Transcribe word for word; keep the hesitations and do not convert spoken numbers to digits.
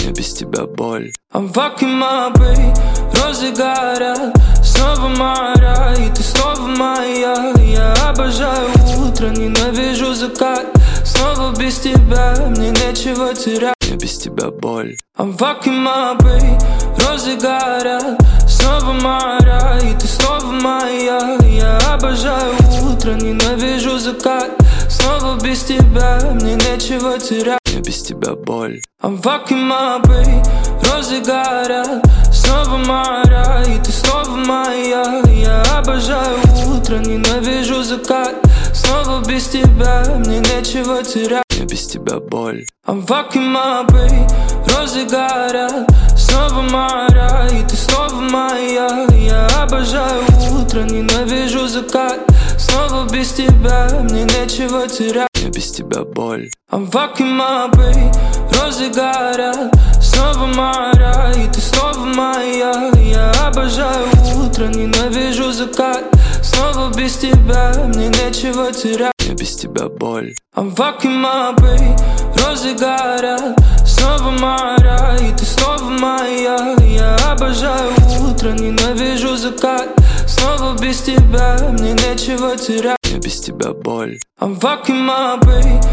мне без тебя боль. I'm fucking my babe, розы горят, снова мара, и ты снова моя. Я обожаю утро, ненавижу закат, снова без тебя, мне нечего терять. Мне без тебя боль. I'm fucking my babe, розы горят, снова мара, и ты снова моя. Я обожаю утро, ненавижу закат, снова без тебя, мне нечего терять. Мне без тебя боль. I'm fucking my babe, розы горят, снова мара, и ты снова моя. Я обожаю утро, ненавижу закат, снова без тебя, мне нечего терять. Мне без тебя боль. I'm fucking my babe, розы горят, снова мара, и ты снова моя. Я обожаю утро, ненавижу закат, снова без тебя, мне нечего терять. Мне без тебя боль. I'm fucking my babe, розы горят, снова мара, и ты снова моя. Я обожаю утро, ненавижу закат, снова без тебя, мне нечего терять. Мне без тебя боль. I'm fucking my babe, розы горят, снова мара, и ты снова моя. Я обожаю утро, ненавижу закат, снова без тебя, мне нечего терять. Мне без тебя боль. I'm fucking my babe,